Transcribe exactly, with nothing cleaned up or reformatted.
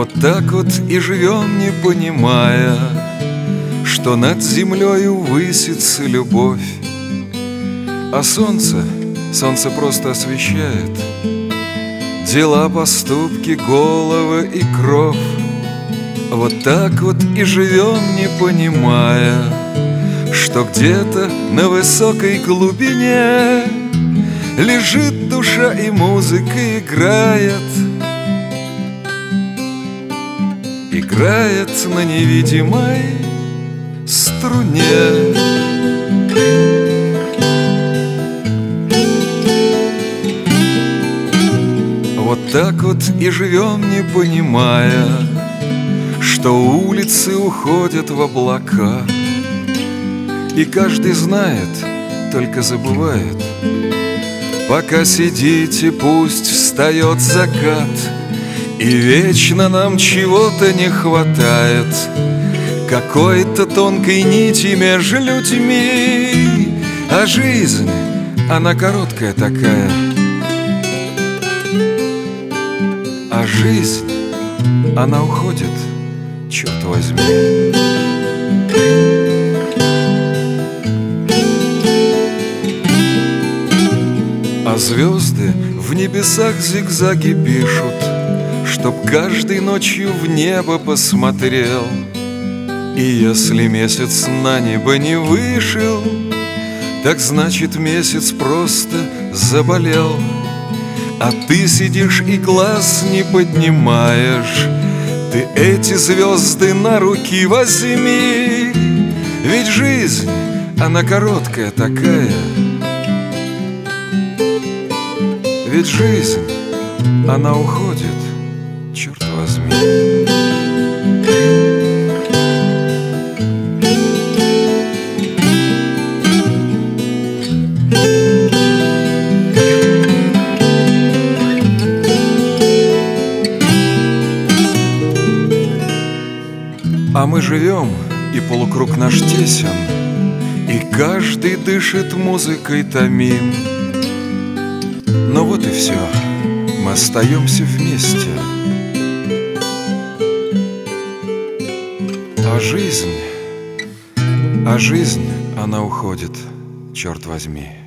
Вот так вот и живем, не понимая, что над землею высится любовь. А солнце, солнце просто освещает дела, поступки, головы и кровь. Вот так вот и живем, не понимая, что где-то на высокой глубине лежит душа, и музыка играет, играет на невидимой струне. Вот так вот и живем, не понимая, что улицы уходят в облака, и каждый знает, только забывает. Пока сидите, пусть встает закат, и вечно нам чего-то не хватает, какой-то тонкой нити между людьми. А жизнь, она короткая такая, а жизнь, она уходит, черт возьми. А звезды в небесах зигзаги пишут, чтоб каждой ночью в небо посмотрел. И если месяц на небо не вышел, так значит месяц просто заболел. А ты сидишь и глаз не поднимаешь, ты эти звезды на руки возьми. Ведь жизнь, она короткая такая, ведь жизнь, она уходит, черт возьми. А мы живем, и полукруг наш тесен, и каждый дышит музыкой томим. Но вот и все, мы остаемся вместе. А жизнь, а жизнь, она уходит, черт возьми.